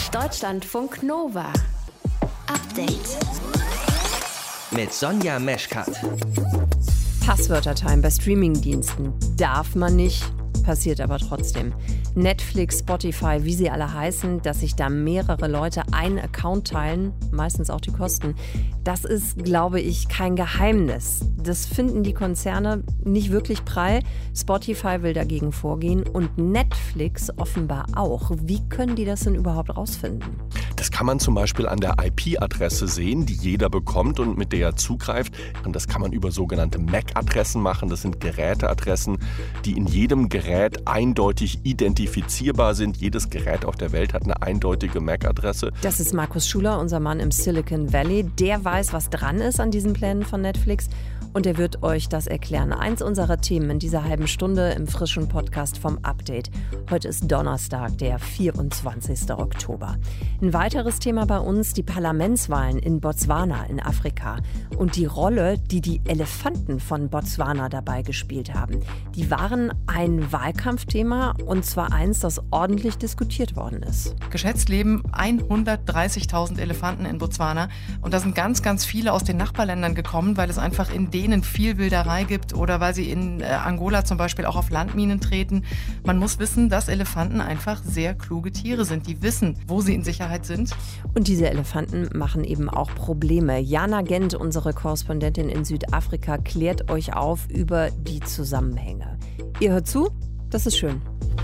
Deutschlandfunk Nova. Update. Mit Sonja Meschkat. Passwörter-Time bei Streamingdiensten darf man nicht, passiert aber trotzdem. Netflix, Spotify, wie sie alle heißen, dass sich da mehrere Leute einen Account teilen, meistens auch die Kosten, das ist, glaube ich, kein Geheimnis. Das finden die Konzerne nicht wirklich prall. Spotify will dagegen vorgehen und Netflix offenbar auch. Wie können die das denn überhaupt rausfinden? Das kann man zum Beispiel an der IP-Adresse sehen, die jeder bekommt und mit der er zugreift. Und das kann man über sogenannte MAC-Adressen machen. Das sind Geräteadressen, die in jedem Gerät eindeutig identifizierbar sind. Jedes Gerät auf der Welt hat eine eindeutige MAC-Adresse. Das ist Markus Schuler, unser Mann im Silicon Valley. Der weiß, was dran ist an diesen Plänen von Netflix. Und er wird euch das erklären. Eins unserer Themen in dieser halben Stunde im frischen Podcast vom Update. Heute ist Donnerstag, der 24. Oktober. Ein weiteres Thema bei uns, die Parlamentswahlen in Botswana in Afrika. Und die Rolle, die die Elefanten von Botswana dabei gespielt haben. Die waren ein Wahlkampfthema und zwar eins, das ordentlich diskutiert worden ist. Geschätzt leben 130.000 Elefanten in Botswana. Und da sind ganz, ganz viele aus den Nachbarländern gekommen, weil es einfach in denen viel Wilderei gibt oder weil sie in Angola zum Beispiel auch auf Landminen treten. Man muss wissen, dass Elefanten einfach sehr kluge Tiere sind. Die wissen, wo sie in Sicherheit sind. Und diese Elefanten machen eben auch Probleme. Jana Gent, unsere Korrespondentin in Südafrika, klärt euch auf über die Zusammenhänge. Ihr hört zu? Das ist schön.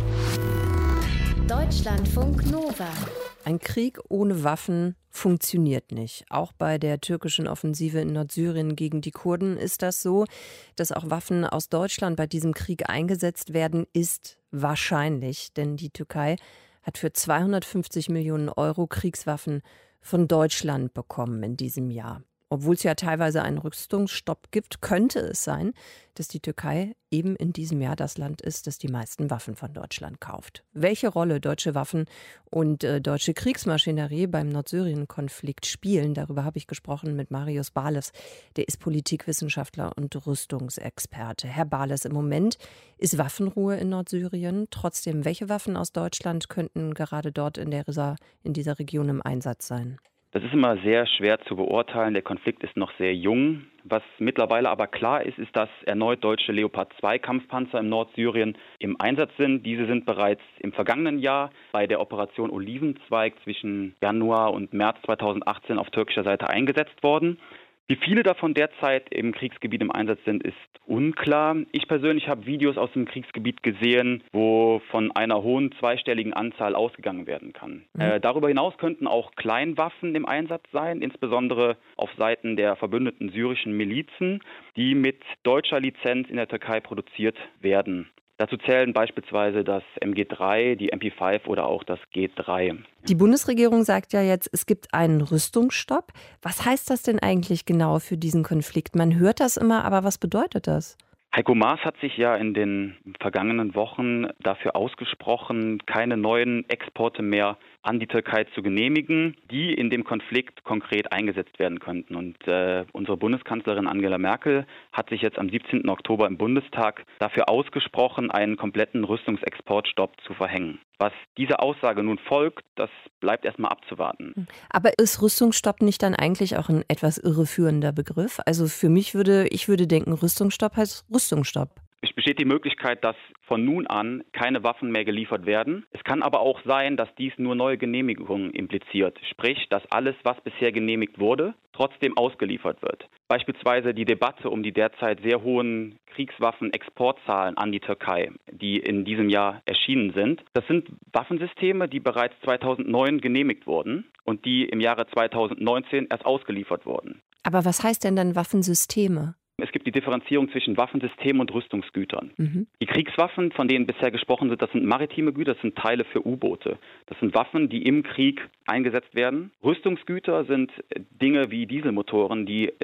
Deutschlandfunk Nova. Ein Krieg ohne Waffen funktioniert nicht. Auch bei der türkischen Offensive in Nordsyrien gegen die Kurden ist das so. Dass auch Waffen aus Deutschland bei diesem Krieg eingesetzt werden, ist wahrscheinlich. Denn die Türkei hat für 250 Millionen Euro Kriegswaffen von Deutschland bekommen in diesem Jahr. Obwohl es ja teilweise einen Rüstungsstopp gibt, könnte es sein, dass die Türkei eben in diesem Jahr das Land ist, das die meisten Waffen von Deutschland kauft. Welche Rolle deutsche Waffen und deutsche Kriegsmaschinerie beim Nordsyrien-Konflikt spielen, darüber habe ich gesprochen mit Marius Barles. Der ist Politikwissenschaftler und Rüstungsexperte. Herr Barles, im Moment ist Waffenruhe in Nordsyrien. Trotzdem, welche Waffen aus Deutschland könnten gerade dort in dieser Region im Einsatz sein? Das ist immer sehr schwer zu beurteilen. Der Konflikt ist noch sehr jung. Was mittlerweile aber klar ist, ist, dass erneut deutsche Leopard-2-Kampfpanzer im Nordsyrien im Einsatz sind. Diese sind bereits im vergangenen Jahr bei der Operation Olivenzweig zwischen Januar und März 2018 auf türkischer Seite eingesetzt worden. Wie viele davon derzeit im Kriegsgebiet im Einsatz sind, ist unklar. Ich persönlich habe Videos aus dem Kriegsgebiet gesehen, wo von einer hohen zweistelligen Anzahl ausgegangen werden kann. Darüber hinaus könnten auch Kleinwaffen im Einsatz sein, insbesondere auf Seiten der verbündeten syrischen Milizen, die mit deutscher Lizenz in der Türkei produziert werden. Dazu zählen beispielsweise das MG3, die MP5 oder auch das G3. Die Bundesregierung sagt ja jetzt, es gibt einen Rüstungsstopp. Was heißt das denn eigentlich genau für diesen Konflikt? Man hört das immer, aber was bedeutet das? Heiko Maas hat sich ja in den vergangenen Wochen dafür ausgesprochen, keine neuen Exporte mehr an die Türkei zu genehmigen, die in dem Konflikt konkret eingesetzt werden könnten. Und unsere Bundeskanzlerin Angela Merkel hat sich jetzt am 17. Oktober im Bundestag dafür ausgesprochen, einen kompletten Rüstungsexportstopp zu verhängen. Was dieser Aussage nun folgt, das bleibt erstmal abzuwarten. Aber ist Rüstungsstopp nicht dann eigentlich auch ein etwas irreführender Begriff? Also für mich ich würde denken, Rüstungsstopp heißt Rüstungsstopp. Es besteht die Möglichkeit, dass von nun an keine Waffen mehr geliefert werden. Es kann aber auch sein, dass dies nur neue Genehmigungen impliziert. Sprich, dass alles, was bisher genehmigt wurde, trotzdem ausgeliefert wird. Beispielsweise die Debatte um die derzeit sehr hohen Kriegswaffenexportzahlen an die Türkei, die in diesem Jahr erschienen sind. Das sind Waffensysteme, die bereits 2009 genehmigt wurden und die im Jahre 2019 erst ausgeliefert wurden. Aber was heißt denn dann Waffensysteme? Es gibt die Differenzierung zwischen Waffensystemen und Rüstungsgütern. Die Kriegswaffen, von denen bisher gesprochen wird, das sind maritime Güter, das sind Teile für U-Boote. Das sind Waffen, die im Krieg eingesetzt werden. Rüstungsgüter sind Dinge wie Dieselmotoren, die,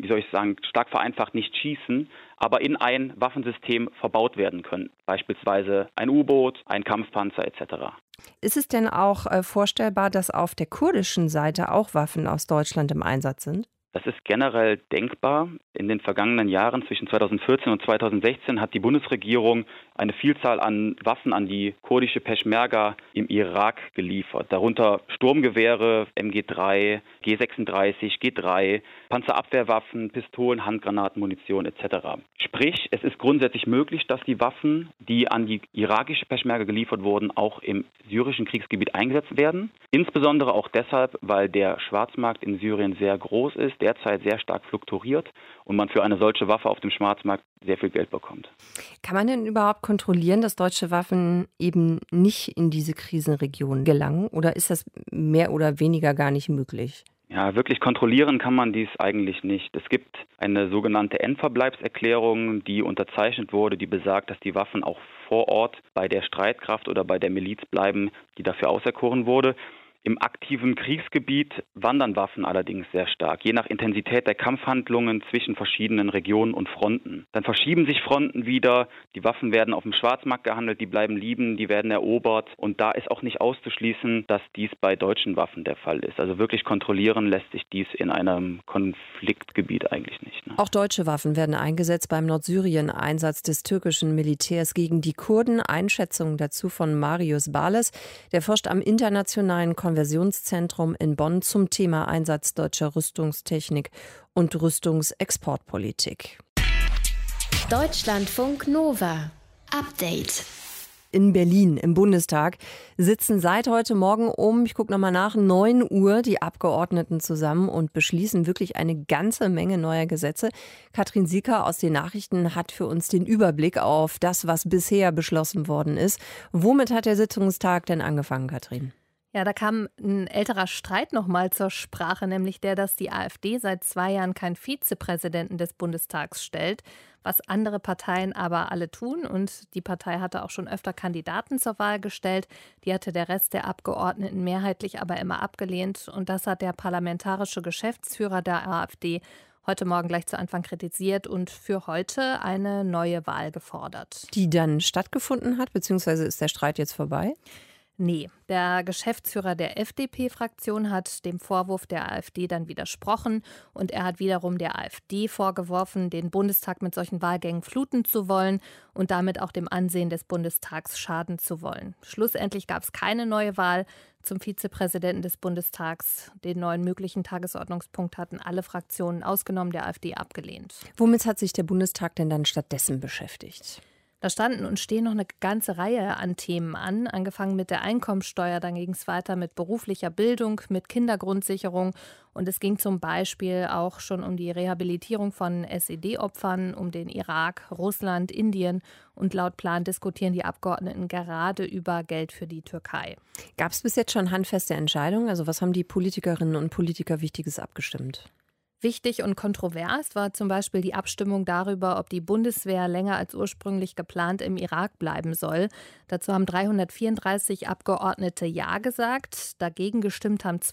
stark vereinfacht nicht schießen, aber in ein Waffensystem verbaut werden können. Beispielsweise ein U-Boot, ein Kampfpanzer etc. Ist es denn auch vorstellbar, dass auf der kurdischen Seite auch Waffen aus Deutschland im Einsatz sind? Das ist generell denkbar. In den vergangenen Jahren zwischen 2014 und 2016 hat die Bundesregierung eine Vielzahl an Waffen an die kurdische Peschmerga im Irak geliefert. Darunter Sturmgewehre, MG3, G36, G3, Panzerabwehrwaffen, Pistolen, Handgranaten, Munition etc. Sprich, es ist grundsätzlich möglich, dass die Waffen, die an die irakische Peschmerga geliefert wurden, auch im syrischen Kriegsgebiet eingesetzt werden. Insbesondere auch deshalb, weil der Schwarzmarkt in Syrien sehr groß ist, derzeit sehr stark fluktuiert und man für eine solche Waffe auf dem Schwarzmarkt sehr viel Geld bekommt. Kann man denn überhaupt kontrollieren, dass deutsche Waffen eben nicht in diese Krisenregion gelangen? Oder ist das mehr oder weniger gar nicht möglich? Ja, wirklich kontrollieren kann man dies eigentlich nicht. Es gibt eine sogenannte Endverbleibserklärung, die unterzeichnet wurde, die besagt, dass die Waffen auch vor Ort bei der Streitkraft oder bei der Miliz bleiben, die dafür auserkoren wurde. Im aktiven Kriegsgebiet wandern Waffen allerdings sehr stark, je nach Intensität der Kampfhandlungen zwischen verschiedenen Regionen und Fronten. Dann verschieben sich Fronten wieder, die Waffen werden auf dem Schwarzmarkt gehandelt, die bleiben liegen, die werden erobert. Und da ist auch nicht auszuschließen, dass dies bei deutschen Waffen der Fall ist. Also wirklich kontrollieren lässt sich dies in einem Konfliktgebiet eigentlich nicht. Ne? Auch deutsche Waffen werden eingesetzt beim Nordsyrien-Einsatz des türkischen Militärs gegen die Kurden. Einschätzungen dazu von Marius Bales. Der forscht am internationalen Konversionszentrum in Bonn zum Thema Einsatz deutscher Rüstungstechnik und Rüstungsexportpolitik. Deutschlandfunk Nova. Update. In Berlin im Bundestag sitzen seit heute Morgen ich gucke nochmal nach, 9 Uhr die Abgeordneten zusammen und beschließen wirklich eine ganze Menge neuer Gesetze. Katrin Sieker aus den Nachrichten hat für uns den Überblick auf das, was bisher beschlossen worden ist. Womit hat der Sitzungstag denn angefangen, Katrin? Ja, da kam ein älterer Streit nochmal zur Sprache, nämlich der, dass die AfD seit 2 Jahren keinen Vizepräsidenten des Bundestags stellt, was andere Parteien aber alle tun. Und die Partei hatte auch schon öfter Kandidaten zur Wahl gestellt. Die hatte der Rest der Abgeordneten mehrheitlich aber immer abgelehnt. Und das hat der parlamentarische Geschäftsführer der AfD heute Morgen gleich zu Anfang kritisiert und für heute eine neue Wahl gefordert. Die dann stattgefunden hat, beziehungsweise ist der Streit jetzt vorbei? Nee, der Geschäftsführer der FDP-Fraktion hat dem Vorwurf der AfD dann widersprochen und er hat wiederum der AfD vorgeworfen, den Bundestag mit solchen Wahlgängen fluten zu wollen und damit auch dem Ansehen des Bundestags schaden zu wollen. Schlussendlich gab es keine neue Wahl zum Vizepräsidenten des Bundestags. Den neuen möglichen Tagesordnungspunkt hatten alle Fraktionen ausgenommen der AfD abgelehnt. Womit hat sich der Bundestag denn dann stattdessen beschäftigt? Da standen und stehen noch eine ganze Reihe an Themen an, angefangen mit der Einkommensteuer, dann ging es weiter mit beruflicher Bildung, mit Kindergrundsicherung und es ging zum Beispiel auch schon um die Rehabilitierung von SED-Opfern, um den Irak, Russland, Indien und laut Plan diskutieren die Abgeordneten gerade über Geld für die Türkei. Gab es bis jetzt schon handfeste Entscheidungen? Also was haben die Politikerinnen und Politiker Wichtiges abgestimmt? Wichtig und kontrovers war zum Beispiel die Abstimmung darüber, ob die Bundeswehr länger als ursprünglich geplant im Irak bleiben soll. Dazu haben 334 Abgeordnete Ja gesagt, dagegen gestimmt haben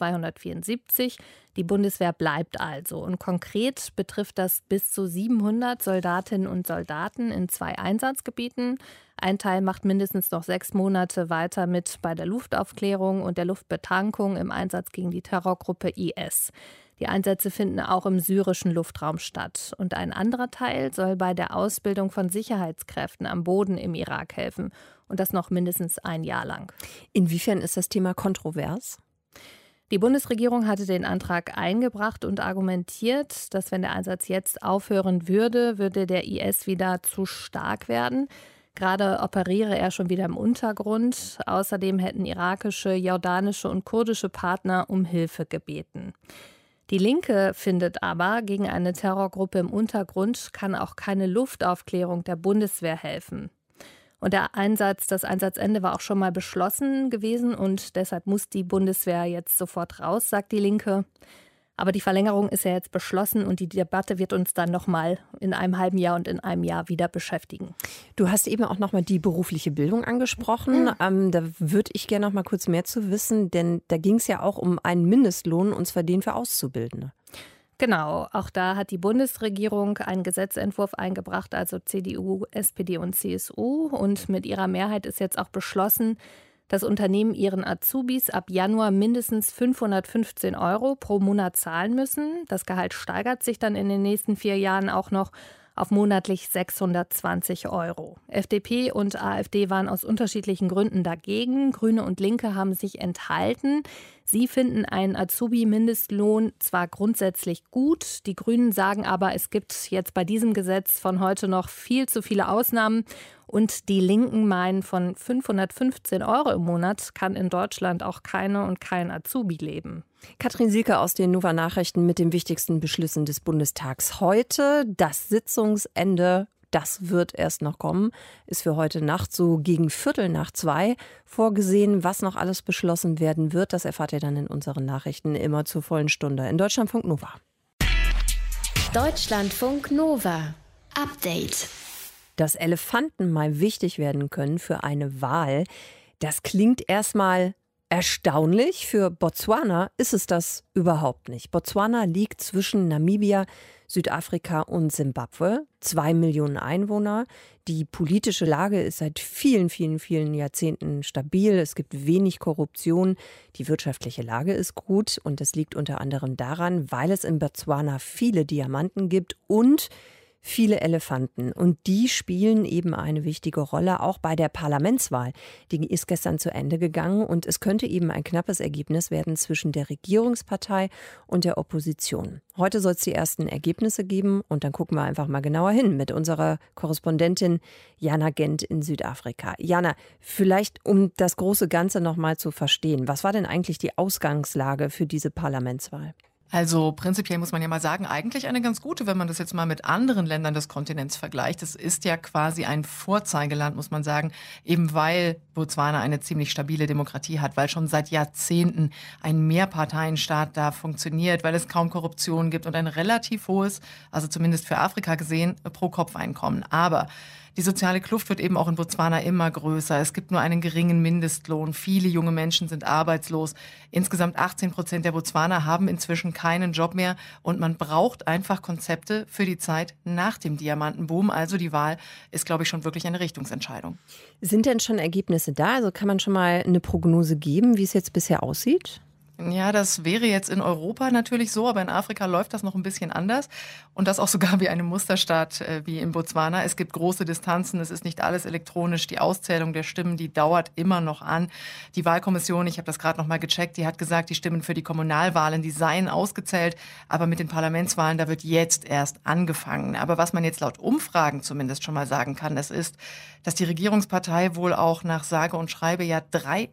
274. Die Bundeswehr bleibt also. Und konkret betrifft das bis zu 700 Soldatinnen und Soldaten in 2 Einsatzgebieten. Ein Teil macht mindestens noch 6 Monate weiter mit bei der Luftaufklärung und der Luftbetankung im Einsatz gegen die Terrorgruppe IS. Die Einsätze finden auch im syrischen Luftraum statt. Und ein anderer Teil soll bei der Ausbildung von Sicherheitskräften am Boden im Irak helfen. Und das noch mindestens 1 Jahr lang. Inwiefern ist das Thema kontrovers? Die Bundesregierung hatte den Antrag eingebracht und argumentiert, dass wenn der Einsatz jetzt aufhören würde, würde der IS wieder zu stark werden. Gerade operiere er schon wieder im Untergrund. Außerdem hätten irakische, jordanische und kurdische Partner um Hilfe gebeten. Die Linke findet aber, gegen eine Terrorgruppe im Untergrund kann auch keine Luftaufklärung der Bundeswehr helfen. Und das Einsatzende war auch schon mal beschlossen gewesen und deshalb muss die Bundeswehr jetzt sofort raus, sagt die Linke. Aber die Verlängerung ist ja jetzt beschlossen und die Debatte wird uns dann nochmal in einem halben Jahr und in einem Jahr wieder beschäftigen. Du hast eben auch nochmal die berufliche Bildung angesprochen. Da würde ich gerne noch mal kurz mehr zu wissen, denn da ging es ja auch um einen Mindestlohn, und zwar den für Auszubildende. Genau, auch da hat die Bundesregierung einen Gesetzentwurf eingebracht, also CDU, SPD und CSU. Und mit ihrer Mehrheit ist jetzt auch beschlossen, dass Unternehmen ihren Azubis ab Januar mindestens 515 € pro Monat zahlen müssen. Das Gehalt steigert sich dann in den nächsten 4 Jahren auch noch auf monatlich 620 €. FDP und AfD waren aus unterschiedlichen Gründen dagegen. Grüne und Linke haben sich enthalten. Sie finden einen Azubi-Mindestlohn zwar grundsätzlich gut, die Grünen sagen aber, es gibt jetzt bei diesem Gesetz von heute noch viel zu viele Ausnahmen. Und die Linken meinen, von 515 € im Monat kann in Deutschland auch keine und kein Azubi leben. Katrin Sielke aus den Nova Nachrichten mit den wichtigsten Beschlüssen des Bundestags heute. Das Sitzungsende, das wird erst noch kommen, ist für heute Nacht so gegen 1:15 vorgesehen. Was noch alles beschlossen werden wird, das erfahrt ihr dann in unseren Nachrichten immer zur vollen Stunde. In Deutschlandfunk Nova. Deutschlandfunk Nova. Update. Dass Elefanten mal wichtig werden können für eine Wahl, das klingt erstmal erstaunlich. Für Botswana ist es das überhaupt nicht. Botswana liegt zwischen Namibia, Südafrika und Simbabwe. 2 Millionen Einwohner. Die politische Lage ist seit vielen Jahrzehnten stabil. Es gibt wenig Korruption. Die wirtschaftliche Lage ist gut. Und das liegt unter anderem daran, weil es in Botswana viele Diamanten gibt und viele Elefanten. Und die spielen eben eine wichtige Rolle, auch bei der Parlamentswahl. Die ist gestern zu Ende gegangen und es könnte eben ein knappes Ergebnis werden zwischen der Regierungspartei und der Opposition. Heute soll es die ersten Ergebnisse geben und dann gucken wir einfach mal genauer hin mit unserer Korrespondentin Jana Gent in Südafrika. Jana, vielleicht um das große Ganze noch mal zu verstehen, was war denn eigentlich die Ausgangslage für diese Parlamentswahl? Also prinzipiell muss man ja mal sagen, eigentlich eine ganz gute, wenn man das jetzt mal mit anderen Ländern des Kontinents vergleicht. Es ist ja quasi ein Vorzeigeland, muss man sagen, eben weil Botswana eine ziemlich stabile Demokratie hat, weil schon seit Jahrzehnten ein Mehrparteienstaat da funktioniert, weil es kaum Korruption gibt und ein relativ hohes, also zumindest für Afrika gesehen, Pro-Kopf-Einkommen. Aber die soziale Kluft wird eben auch in Botswana immer größer. Es gibt nur einen geringen Mindestlohn. Viele junge Menschen sind arbeitslos. Insgesamt 18% der Botswaner haben inzwischen keinen Job mehr. Und man braucht einfach Konzepte für die Zeit nach dem Diamantenboom. Also die Wahl ist, glaube ich, schon wirklich eine Richtungsentscheidung. Sind denn schon Ergebnisse da? Also kann man schon mal eine Prognose geben, wie es jetzt bisher aussieht? Ja, das wäre jetzt in Europa natürlich so, aber in Afrika läuft das noch ein bisschen anders. Und das auch sogar wie einem Musterstaat wie in Botswana. Es gibt große Distanzen, es ist nicht alles elektronisch. Die Auszählung der Stimmen, die dauert immer noch an. Die Wahlkommission, ich habe das gerade noch mal gecheckt, die hat gesagt, die Stimmen für die Kommunalwahlen, die seien ausgezählt. Aber mit den Parlamentswahlen, da wird jetzt erst angefangen. Aber was man jetzt laut Umfragen zumindest schon mal sagen kann, das ist, dass die Regierungspartei wohl auch nach sage und schreibe ja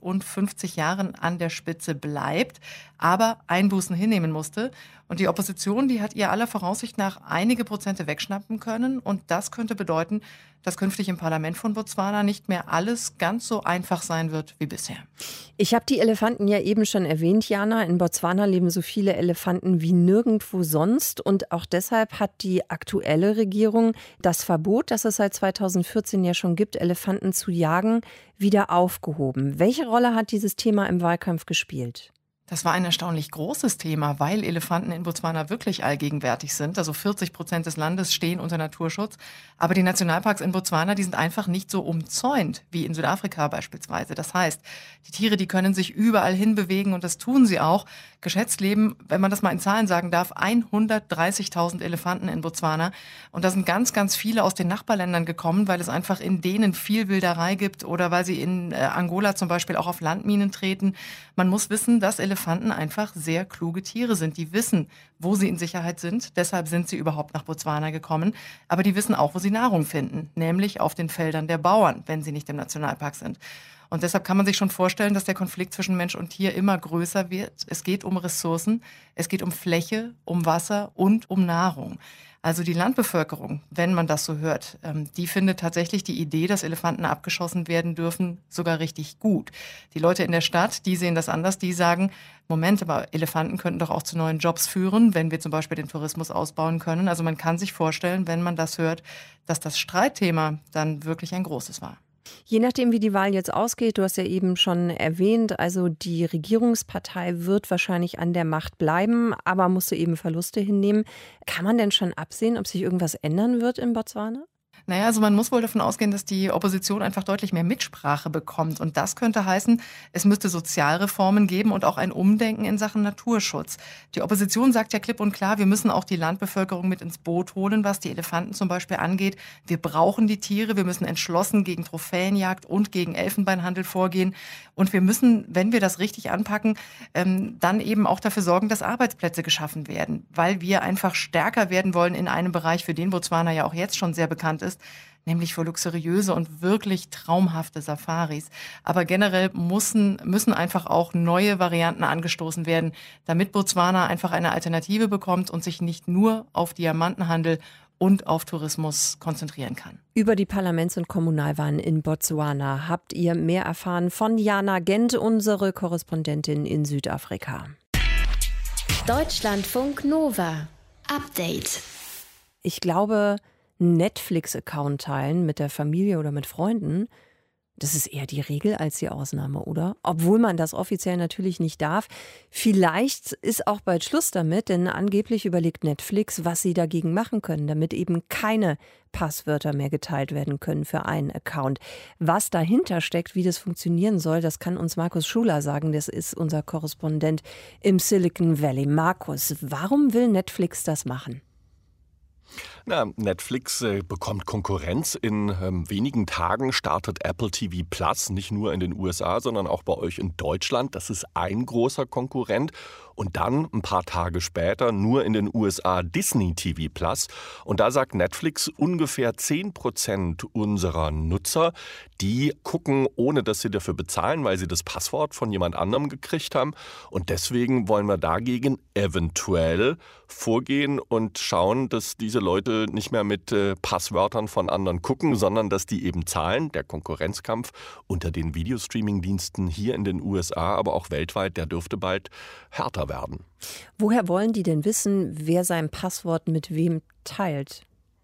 53 Jahren an der Spitze bleibt, aber Einbußen hinnehmen musste. Und die Opposition, die hat ihr aller Voraussicht nach einige Prozente wegschnappen können. Und das könnte bedeuten, dass künftig im Parlament von Botswana nicht mehr alles ganz so einfach sein wird wie bisher. Ich habe die Elefanten ja eben schon erwähnt, Jana. In Botswana leben so viele Elefanten wie nirgendwo sonst. Und auch deshalb hat die aktuelle Regierung das Verbot, das es seit 2014 ja schon gibt, Elefanten zu jagen, wieder aufgehoben. Welche Rolle hat dieses Thema im Wahlkampf gespielt? Das war ein erstaunlich großes Thema, weil Elefanten in Botswana wirklich allgegenwärtig sind. Also 40% des Landes stehen unter Naturschutz. Aber die Nationalparks in Botswana, die sind einfach nicht so umzäunt wie in Südafrika beispielsweise. Das heißt, die Tiere, die können sich überall hin bewegen und das tun sie auch. Geschätzt leben, wenn man das mal in Zahlen sagen darf, 130.000 Elefanten in Botswana. Und da sind ganz viele aus den Nachbarländern gekommen, weil es einfach in denen viel Wilderei gibt oder weil sie in Angola zum Beispiel auch auf Landminen treten. Man muss wissen, dass Elefanten einfach sehr kluge Tiere sind. Die wissen, wo sie in Sicherheit sind. Deshalb sind sie überhaupt nach Botswana gekommen. Aber die wissen auch, wo sie Nahrung finden, nämlich auf den Feldern der Bauern, wenn sie nicht im Nationalpark sind. Und deshalb kann man sich schon vorstellen, dass der Konflikt zwischen Mensch und Tier immer größer wird. Es geht um Ressourcen, es geht um Fläche, um Wasser und um Nahrung. Also die Landbevölkerung, wenn man das so hört, die findet tatsächlich die Idee, dass Elefanten abgeschossen werden dürfen, sogar richtig gut. Die Leute in der Stadt, die sehen das anders, die sagen, Moment, aber Elefanten könnten doch auch zu neuen Jobs führen, wenn wir zum Beispiel den Tourismus ausbauen können. Also man kann sich vorstellen, wenn man das hört, dass das Streitthema dann wirklich ein großes war. Je nachdem, wie die Wahl jetzt ausgeht, du hast ja eben schon erwähnt, also die Regierungspartei wird wahrscheinlich an der Macht bleiben, aber musste eben Verluste hinnehmen. Kann man denn schon absehen, ob sich irgendwas ändern wird in Botswana? Naja, also man muss wohl davon ausgehen, dass die Opposition einfach deutlich mehr Mitsprache bekommt. Und das könnte heißen, es müsste Sozialreformen geben und auch ein Umdenken in Sachen Naturschutz. Die Opposition sagt ja klipp und klar, wir müssen auch die Landbevölkerung mit ins Boot holen, was die Elefanten zum Beispiel angeht. Wir brauchen die Tiere, wir müssen entschlossen gegen Trophäenjagd und gegen Elfenbeinhandel vorgehen. Und wir müssen, wenn wir das richtig anpacken, dann eben auch dafür sorgen, dass Arbeitsplätze geschaffen werden, weil wir einfach stärker werden wollen in einem Bereich, für den Botswana ja auch jetzt schon sehr bekannt ist, nämlich für luxuriöse und wirklich traumhafte Safaris. Aber generell müssen einfach auch neue Varianten angestoßen werden, damit Botswana einfach eine Alternative bekommt und sich nicht nur auf Diamantenhandel und auf Tourismus konzentrieren kann. Über die Parlaments- und Kommunalwahlen in Botswana habt ihr mehr erfahren von Jana Gent, unsere Korrespondentin in Südafrika. Deutschlandfunk Nova. Update. Ich glaube, einen Netflix-Account teilen mit der Familie oder mit Freunden, das ist eher die Regel als die Ausnahme, oder? Obwohl man das offiziell natürlich nicht darf. Vielleicht ist auch bald Schluss damit, denn angeblich überlegt Netflix, was sie dagegen machen können, damit eben keine Passwörter mehr geteilt werden können für einen Account. Was dahinter steckt, wie das funktionieren soll, das kann uns Markus Schuler sagen. Das ist unser Korrespondent im Silicon Valley. Markus, warum will Netflix das machen? Netflix bekommt Konkurrenz. In wenigen Tagen startet Apple TV Plus, nicht nur in den USA, sondern auch bei euch in Deutschland. Das ist ein großer Konkurrent. Und dann ein paar Tage später nur in den USA Disney TV Plus. Und da sagt Netflix, ungefähr 10% unserer Nutzer, die gucken, ohne dass sie dafür bezahlen, weil sie das Passwort von jemand anderem gekriegt haben. Und deswegen wollen wir dagegen eventuell vorgehen und schauen, dass diese Leute nicht mehr mit Passwörtern von anderen gucken, sondern dass die eben zahlen. Der Konkurrenzkampf unter den Videostreaming-Diensten hier in den USA, aber auch weltweit, der dürfte bald härter werden. Woher wollen die denn wissen, wer sein Passwort mit wem teilt?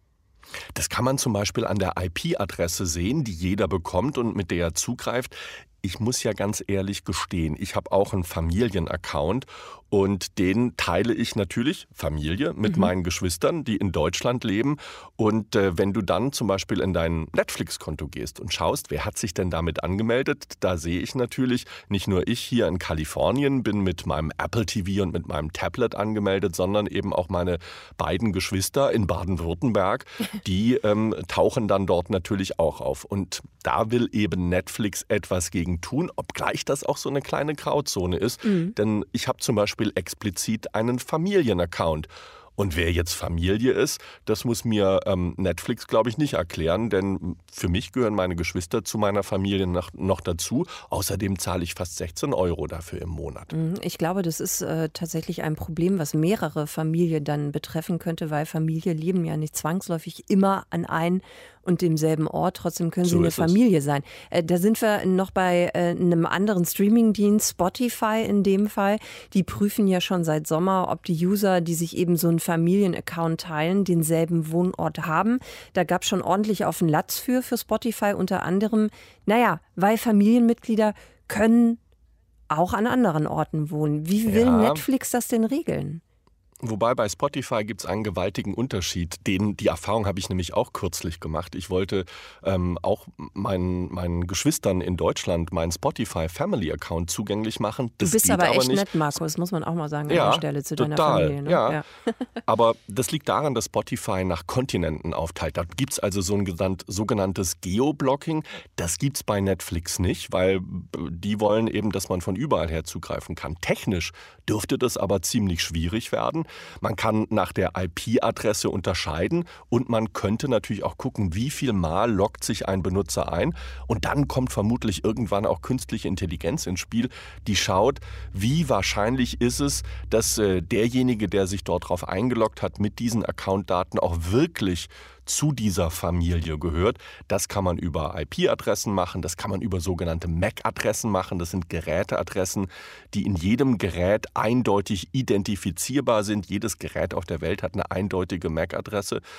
Das kann man zum Beispiel an der IP-Adresse sehen, die jeder bekommt und mit der er zugreift. Ich muss ja ganz ehrlich gestehen, ich habe auch einen Familienaccount und den teile ich natürlich, Familie, mit meinen Geschwistern, die in Deutschland leben. Und wenn du dann zum Beispiel in dein Netflix-Konto gehst und schaust, wer hat sich denn damit angemeldet, da sehe ich natürlich, nicht nur ich hier in Kalifornien bin mit meinem Apple TV und mit meinem Tablet angemeldet, sondern eben auch meine beiden Geschwister in Baden-Württemberg, die tauchen dann dort natürlich auch auf. Und da will eben Netflix etwas gegen tun, obgleich das auch so eine kleine Grauzone ist. Denn ich habe zum Beispiel explizit einen Familienaccount. Und wer jetzt Familie ist, das muss mir Netflix, glaube ich, nicht erklären, denn für mich gehören meine Geschwister zu meiner Familie noch dazu. Außerdem zahle ich fast 16 € dafür im Monat. Ich glaube, das ist tatsächlich ein Problem, was mehrere Familien dann betreffen könnte, weil Familien leben ja nicht zwangsläufig immer an einem und demselben Ort. Trotzdem können sie eine Familie sein. Da sind wir noch bei einem anderen Streamingdienst, Spotify in dem Fall. Die prüfen ja schon seit Sommer, ob die User, die sich eben so einen Familienaccount teilen, denselben Wohnort haben. Da gab es schon ordentlich auf den Latz für Spotify, unter anderem, weil Familienmitglieder können auch an anderen Orten wohnen. Wie will Netflix das denn regeln? Wobei bei Spotify gibt es einen gewaltigen Unterschied. Die Erfahrung habe ich nämlich auch kürzlich gemacht. Ich wollte auch meinen Geschwistern in Deutschland meinen Spotify Family Account zugänglich machen. Das du bist geht aber echt nicht. Nett, Markus, muss man auch mal sagen an der Stelle zu deiner total, Familie. Ne? Ja. Aber das liegt daran, dass Spotify nach Kontinenten aufteilt. Da gibt es also so ein sogenanntes Geoblocking. Das gibt es bei Netflix nicht, weil die wollen eben, dass man von überall her zugreifen kann. Technisch dürfte das aber ziemlich schwierig werden. Man kann nach der IP-Adresse unterscheiden und man könnte natürlich auch gucken, wie viel Mal loggt sich ein Benutzer ein. Und dann kommt vermutlich irgendwann auch künstliche Intelligenz ins Spiel, die schaut, wie wahrscheinlich ist es, dass derjenige, der sich dort drauf eingeloggt hat, mit diesen Accountdaten auch wirklich zu dieser Familie gehört. Das kann man über IP-Adressen machen, das kann man über sogenannte MAC-Adressen machen. Das sind Geräteadressen, die in jedem Gerät eindeutig identifizierbar sind. Jedes Gerät auf der Welt hat eine eindeutige MAC-Adresse.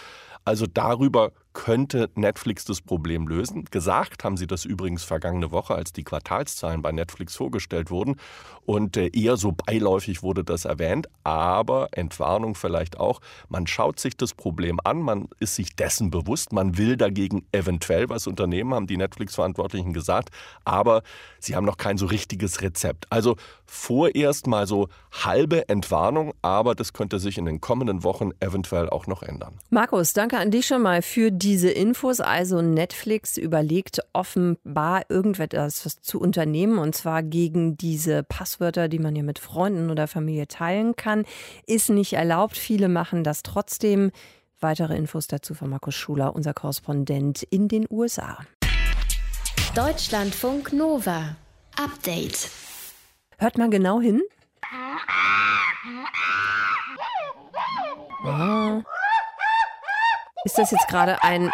Also darüber könnte Netflix das Problem lösen. Gesagt haben sie das übrigens vergangene Woche, als die Quartalszahlen bei Netflix vorgestellt wurden. Und eher so beiläufig wurde das erwähnt. Aber Entwarnung vielleicht auch, man schaut sich das Problem an, man ist sich dessen bewusst, man will dagegen eventuell was unternehmen, haben die Netflix-Verantwortlichen gesagt. Aber sie haben noch kein so richtiges Rezept. Also vorerst mal so halbe Entwarnung, aber das könnte sich in den kommenden Wochen eventuell auch noch ändern. Markus, danke an dich schon mal für diese Infos. Also Netflix überlegt offenbar irgendetwas zu unternehmen, und zwar gegen diese Passwörter, die man ja mit Freunden oder Familie teilen kann. Ist nicht erlaubt. Viele machen das trotzdem. Weitere Infos dazu von Markus Schuler, unser Korrespondent in den USA. Deutschlandfunk Nova. Update. Hört mal genau hin. Oh. Ist das jetzt gerade ein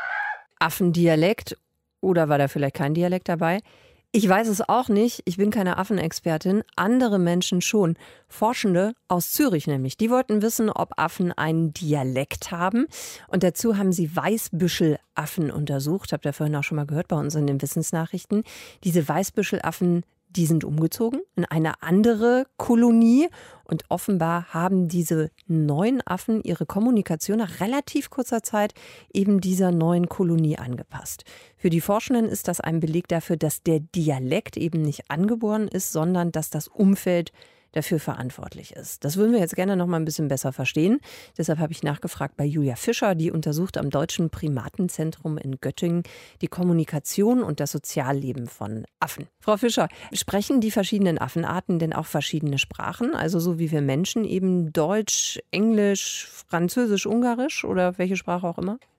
Affendialekt oder war da vielleicht kein Dialekt dabei? Ich weiß es auch nicht. Ich bin keine Affenexpertin. Andere Menschen schon. Forschende aus Zürich nämlich. Die wollten wissen, ob Affen einen Dialekt haben. Und dazu haben sie Weißbüschelaffen untersucht. Habt ihr vorhin auch schon mal gehört bei uns in den Wissensnachrichten. Diese Weißbüschelaffen, die sind umgezogen in eine andere Kolonie. Und offenbar haben diese neuen Affen ihre Kommunikation nach relativ kurzer Zeit eben dieser neuen Kolonie angepasst. Für die Forschenden ist das ein Beleg dafür, dass der Dialekt eben nicht angeboren ist, sondern dass das Umfeld dafür verantwortlich ist. Das würden wir jetzt gerne noch mal ein bisschen besser verstehen. Deshalb habe ich nachgefragt bei Julia Fischer, die untersucht am Deutschen Primatenzentrum in Göttingen die Kommunikation und das Sozialleben von Affen. Frau Fischer, sprechen die verschiedenen Affenarten denn auch verschiedene Sprachen? Also so wie wir Menschen eben Deutsch, Englisch, Französisch, Ungarisch oder welche Sprache auch immer?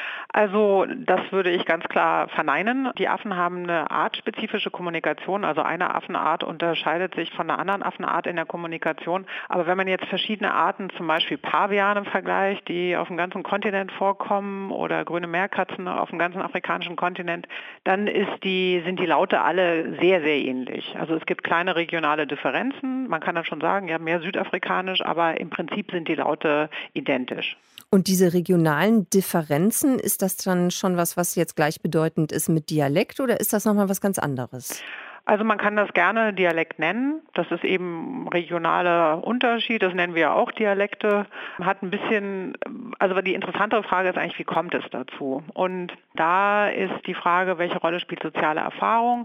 Also das würde ich ganz klar verneinen. Die Affen haben eine artspezifische Kommunikation, also eine Affenart unterscheidet sich von einer anderen Affenart in der Kommunikation. Aber wenn man jetzt verschiedene Arten, zum Beispiel Paviane vergleicht, die auf dem ganzen Kontinent vorkommen oder grüne Meerkatzen auf dem ganzen afrikanischen Kontinent, dann sind die Laute alle sehr, sehr ähnlich. Also es gibt kleine regionale Differenzen. Man kann dann schon sagen, ja, mehr südafrikanisch, aber im Prinzip sind die Laute identisch. Und diese regionalen Differenzen, ist das dann schon was jetzt gleichbedeutend ist mit Dialekt oder ist das nochmal was ganz anderes? Also man kann das gerne Dialekt nennen. Das ist eben regionaler Unterschied. Das nennen wir ja auch Dialekte. Hat ein bisschen, also die interessantere Frage ist eigentlich, wie kommt es dazu? Und da ist die Frage, welche Rolle spielt soziale Erfahrung?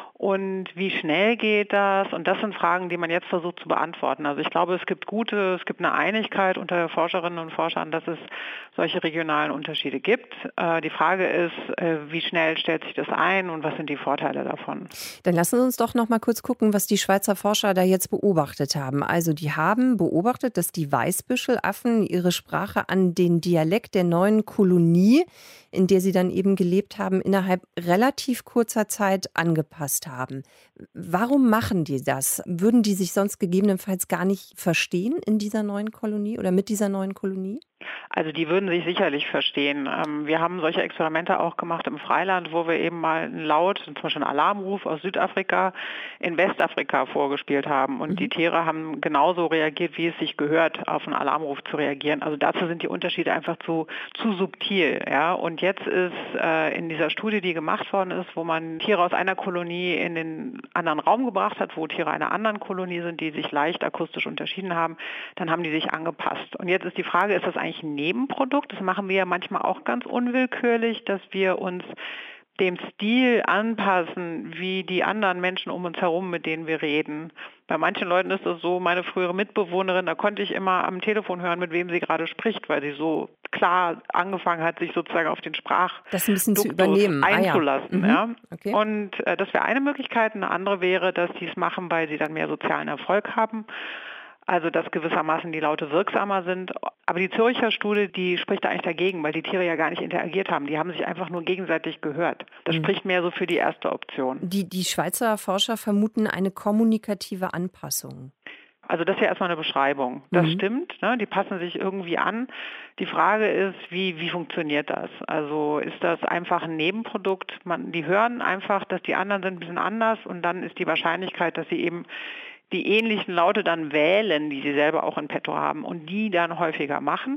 Und wie schnell geht das? Und das sind Fragen, die man jetzt versucht zu beantworten. Also ich glaube, es gibt eine Einigkeit unter Forscherinnen und Forschern, dass es solche regionalen Unterschiede gibt. Die Frage ist, wie schnell stellt sich das ein und was sind die Vorteile davon? Dann lassen Sie uns doch noch mal kurz gucken, was die Schweizer Forscher da jetzt beobachtet haben. Also die haben beobachtet, dass die Weißbüschelaffen ihre Sprache an den Dialekt der neuen Kolonie, in der sie dann eben gelebt haben, innerhalb relativ kurzer Zeit angepasst haben. Warum machen die das? Würden die sich sonst gegebenenfalls gar nicht verstehen in dieser neuen Kolonie oder mit dieser neuen Kolonie? Also die würden sich sicherlich verstehen. Wir haben solche Experimente auch gemacht im Freiland, wo wir eben mal einen Laut, zum Beispiel einen Alarmruf aus Südafrika in Westafrika vorgespielt haben. Und die Tiere haben genauso reagiert, wie es sich gehört, auf einen Alarmruf zu reagieren. Also dazu sind die Unterschiede einfach zu subtil. Ja? Und jetzt ist in dieser Studie, die gemacht worden ist, wo man Tiere aus einer Kolonie in den anderen Raum gebracht hat, wo Tiere einer anderen Kolonie sind, die sich leicht akustisch unterschieden haben, dann haben die sich angepasst. Und jetzt ist die Frage, ist das eigentlich ein Nebenprodukt? Das machen wir ja manchmal auch ganz unwillkürlich, dass wir uns dem Stil anpassen, wie die anderen Menschen um uns herum, mit denen wir reden. Bei manchen Leuten ist das so, meine frühere Mitbewohnerin, da konnte ich immer am Telefon hören, mit wem sie gerade spricht, weil sie so klar angefangen hat, sich sozusagen auf den das ein bisschen zu übernehmen, einzulassen. Ja. Okay. Und das wäre eine Möglichkeit. Eine andere wäre, dass sie es machen, weil sie dann mehr sozialen Erfolg haben. Also dass gewissermaßen die Laute wirksamer sind. Aber die Zürcher Studie, die spricht da eigentlich dagegen, weil die Tiere ja gar nicht interagiert haben. Die haben sich einfach nur gegenseitig gehört. Das spricht mehr so für die erste Option. Die Schweizer Forscher vermuten eine kommunikative Anpassung. Also das ist ja erstmal eine Beschreibung. Das stimmt, ne? Die passen sich irgendwie an. Die Frage ist, wie funktioniert das? Also ist das einfach ein Nebenprodukt? Die hören einfach, dass die anderen sind ein bisschen anders und dann ist die Wahrscheinlichkeit, dass sie eben die ähnlichen Laute dann wählen, die sie selber auch in petto haben und die dann häufiger machen.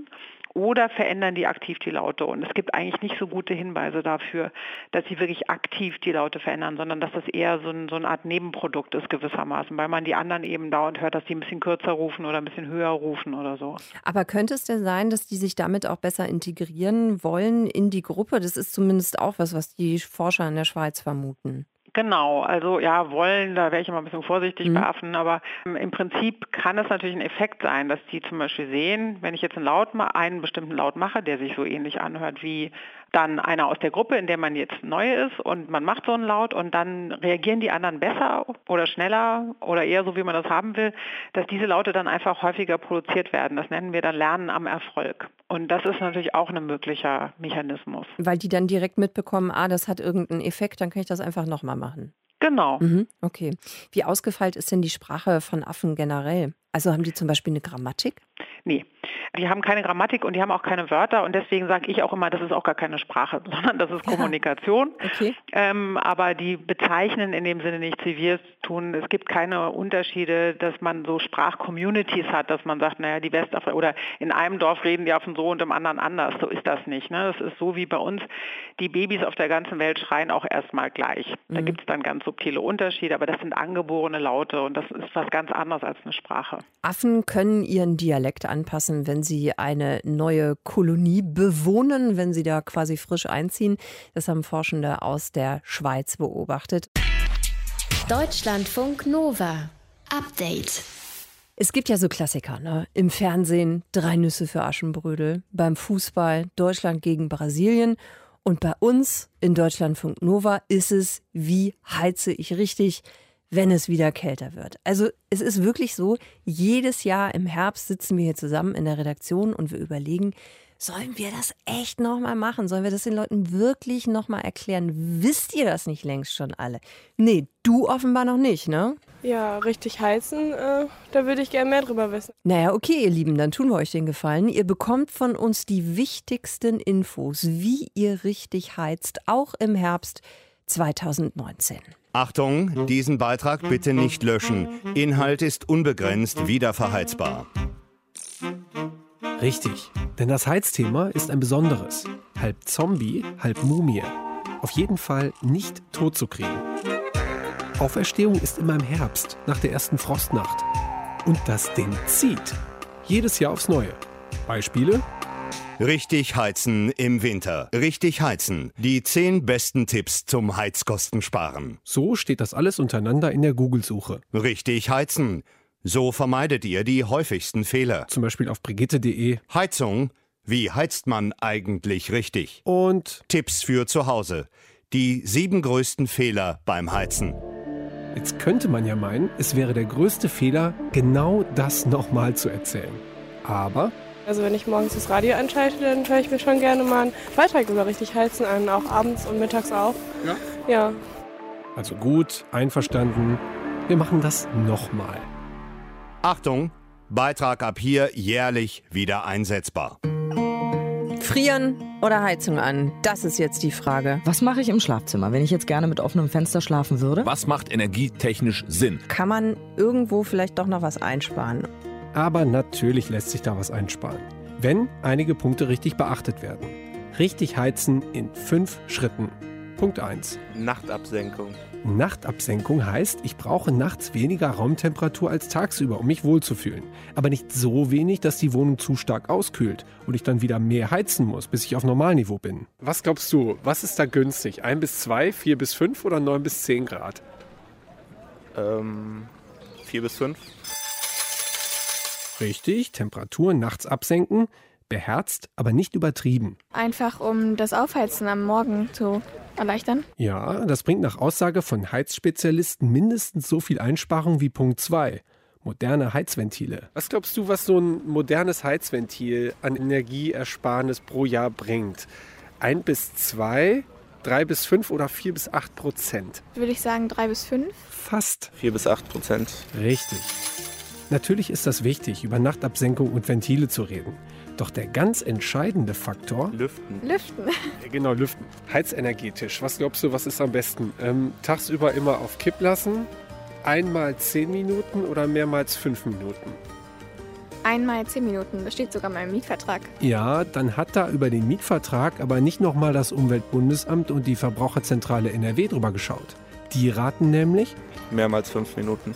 oder verändern die aktiv die Laute. Und es gibt eigentlich nicht so gute Hinweise dafür, dass sie wirklich aktiv die Laute verändern, sondern dass das eher so eine Art Nebenprodukt ist gewissermaßen, weil man die anderen eben dauernd hört, dass die ein bisschen kürzer rufen oder ein bisschen höher rufen oder so. Aber könnte es denn sein, dass die sich damit auch besser integrieren wollen in die Gruppe? Das ist zumindest auch was die Forscher in der Schweiz vermuten. Genau, also ja, wollen, da wäre ich immer ein bisschen vorsichtig bei Affen, aber im Prinzip kann es natürlich ein Effekt sein, dass die zum Beispiel sehen, wenn ich jetzt einen bestimmten Laut mache, der sich so ähnlich anhört wie dann einer aus der Gruppe, in der man jetzt neu ist und man macht so einen Laut und dann reagieren die anderen besser oder schneller oder eher so, wie man das haben will, dass diese Laute dann einfach häufiger produziert werden. Das nennen wir dann Lernen am Erfolg. Und das ist natürlich auch ein möglicher Mechanismus. Weil die dann direkt mitbekommen, das hat irgendeinen Effekt, dann kann ich das einfach nochmal machen. Genau. Okay. Wie ausgefeilt ist denn die Sprache von Affen generell? Also haben die zum Beispiel eine Grammatik? Nee, die haben keine Grammatik und die haben auch keine Wörter und deswegen sage ich auch immer, das ist auch gar keine Sprache, sondern das ist Kommunikation. Okay. Aber die bezeichnen in dem Sinne nichts, wie wir es tun. Es gibt keine Unterschiede, dass man so Sprachcommunities hat, dass man sagt, naja, die Westafrika oder in einem Dorf reden die Affen so und im anderen anders. So ist das nicht. Ne? Das ist so wie bei uns, die Babys auf der ganzen Welt schreien auch erstmal gleich. Da gibt es dann ganz subtile Unterschiede, aber das sind angeborene Laute und das ist was ganz anderes als eine Sprache. Affen können ihren Dialekt anpassen, wenn sie eine neue Kolonie bewohnen, wenn sie da quasi frisch einziehen. Das haben Forschende aus der Schweiz beobachtet. Deutschlandfunk Nova. Update. Es gibt ja so Klassiker, ne? Im Fernsehen 3 Nüsse für Aschenbrödel, beim Fußball Deutschland gegen Brasilien. Und bei uns in Deutschlandfunk Nova ist es, wie heize ich richtig, wenn es wieder kälter wird. Also es ist wirklich so, jedes Jahr im Herbst sitzen wir hier zusammen in der Redaktion und wir überlegen, sollen wir das echt nochmal machen? Sollen wir das den Leuten wirklich nochmal erklären? Wisst ihr das nicht längst schon alle? Nee, du offenbar noch nicht, ne? Ja, richtig heizen, da würde ich gerne mehr drüber wissen. Naja, okay, ihr Lieben, dann tun wir euch den Gefallen. Ihr bekommt von uns die wichtigsten Infos, wie ihr richtig heizt, auch im Herbst 2019. Achtung, diesen Beitrag bitte nicht löschen. Inhalt ist unbegrenzt wiederverheizbar. Richtig, denn das Heizthema ist ein besonderes. Halb Zombie, halb Mumie. Auf jeden Fall nicht tot zu kriegen. Auferstehung ist immer im Herbst, nach der ersten Frostnacht. Und das Ding zieht. Jedes Jahr aufs Neue. Beispiele? Richtig heizen im Winter. Richtig heizen. Die 10 besten Tipps zum Heizkostensparen. So steht das alles untereinander in der Google-Suche. Richtig heizen. So vermeidet ihr die häufigsten Fehler. Zum Beispiel auf brigitte.de. Heizung. Wie heizt man eigentlich richtig? Und Tipps für zu Hause. Die 7 größten Fehler beim Heizen. Jetzt könnte man ja meinen, es wäre der größte Fehler, genau das nochmal zu erzählen. Aber Also wenn ich morgens das Radio anschalte, dann höre ich mir schon gerne mal einen Beitrag über richtig heizen an, auch abends und mittags auch. Ja? Ja. Also gut, einverstanden. Wir machen das nochmal. Achtung, Beitrag ab hier jährlich wieder einsetzbar. Frieren oder Heizung an? Das ist jetzt die Frage. Was mache ich im Schlafzimmer, wenn ich jetzt gerne mit offenem Fenster schlafen würde? Was macht energietechnisch Sinn? Kann man irgendwo vielleicht doch noch was einsparen? Aber natürlich lässt sich da was einsparen, wenn einige Punkte richtig beachtet werden. Richtig heizen in 5 Schritten. Punkt 1. Nachtabsenkung. Nachtabsenkung heißt, ich brauche nachts weniger Raumtemperatur als tagsüber, um mich wohlzufühlen. Aber nicht so wenig, dass die Wohnung zu stark auskühlt und ich dann wieder mehr heizen muss, bis ich auf Normalniveau bin. Was glaubst du, was ist da günstig? 1 bis 2, 4 bis 5 oder 9 bis 10 Grad? 4 bis 5. Richtig, Temperatur nachts absenken, beherzt, aber nicht übertrieben. Einfach um das Aufheizen am Morgen zu erleichtern? Ja, das bringt nach Aussage von Heizspezialisten mindestens so viel Einsparung wie Punkt 2. Moderne Heizventile. Was glaubst du, was so ein modernes Heizventil an Energieersparnis pro Jahr bringt? 1 bis 2, 3 bis 5 oder 4 bis 8%? Würde ich sagen 3 bis 5. Fast. 4 bis 8%. Richtig. Natürlich ist das wichtig, über Nachtabsenkung und Ventile zu reden. Doch der ganz entscheidende Faktor... Lüften. Genau, lüften. Heizenergetisch. Was glaubst du, was ist am besten? Tagsüber immer auf Kipp lassen? Einmal 10 Minuten oder mehrmals 5 Minuten? Einmal 10 Minuten, das steht sogar in meinem Mietvertrag. Ja, dann hat da über den Mietvertrag aber nicht nochmal das Umweltbundesamt und die Verbraucherzentrale NRW drüber geschaut. Die raten nämlich... Mehrmals 5 Minuten.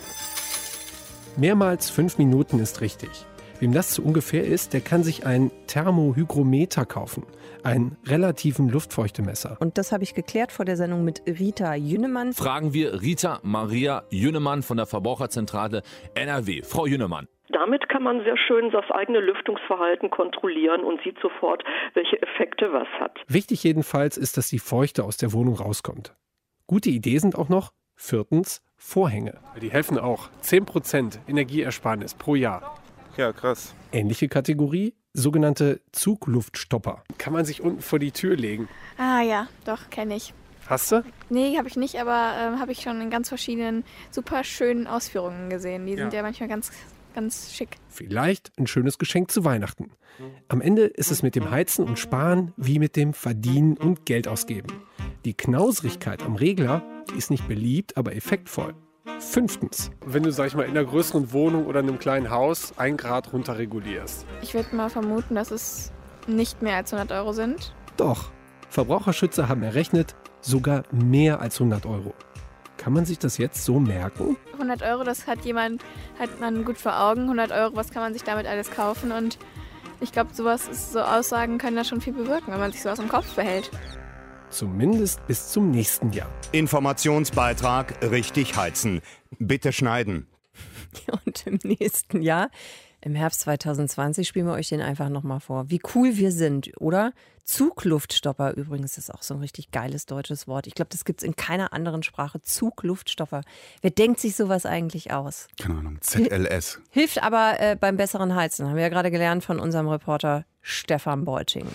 Mehrmals 5 Minuten ist richtig. Wem das zu ungefähr ist, der kann sich ein Thermohygrometer kaufen. Einen relativen Luftfeuchtemesser. Und das habe ich geklärt vor der Sendung mit Rita Jünnemann. Fragen wir Rita Maria Jünnemann von der Verbraucherzentrale NRW. Frau Jünnemann. Damit kann man sehr schön das eigene Lüftungsverhalten kontrollieren und sieht sofort, welche Effekte was hat. Wichtig jedenfalls ist, dass die Feuchte aus der Wohnung rauskommt. Gute Idee sind auch noch, 4. Vorhänge. Die helfen auch. 10% Energieersparnis pro Jahr. Ja, krass. Ähnliche Kategorie, sogenannte Zugluftstopper. Kann man sich unten vor die Tür legen. Ah ja, doch, kenne ich. Hast du? Nee, habe ich nicht, aber habe ich schon in ganz verschiedenen, super schönen Ausführungen gesehen. Die sind ja manchmal ganz, ganz schick. Vielleicht ein schönes Geschenk zu Weihnachten. Am Ende ist es mit dem Heizen und Sparen wie mit dem Verdienen und Geld ausgeben. Die Knausrigkeit am Regler, die ist nicht beliebt, aber effektvoll. 5. Wenn du, sag ich mal, in einer größeren Wohnung oder in einem kleinen Haus 1 Grad runterregulierst. Ich würde mal vermuten, dass es nicht mehr als 100 Euro sind. Doch, Verbraucherschützer haben errechnet, sogar mehr als 100 Euro. Kann man sich das jetzt so merken? 100 Euro, das hat man gut vor Augen. 100 Euro, was kann man sich damit alles kaufen? Und ich glaube, so Aussagen können da schon viel bewirken, wenn man sich sowas im Kopf behält. Zumindest bis zum nächsten Jahr. Informationsbeitrag richtig heizen. Bitte schneiden. Und im nächsten Jahr, im Herbst 2020, spielen wir euch den einfach nochmal vor. Wie cool wir sind, oder? Zugluftstopper übrigens ist auch so ein richtig geiles deutsches Wort. Ich glaube, das gibt es in keiner anderen Sprache. Zugluftstopper. Wer denkt sich sowas eigentlich aus? Keine Ahnung, ZLS. Hilft aber beim besseren Heizen. Haben wir ja gerade gelernt von unserem Reporter Stefan Beuting.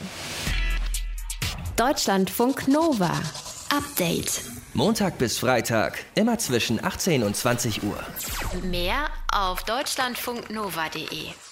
Deutschlandfunk Nova. Update. Montag bis Freitag, immer zwischen 18 und 20 Uhr. Mehr auf deutschlandfunknova.de.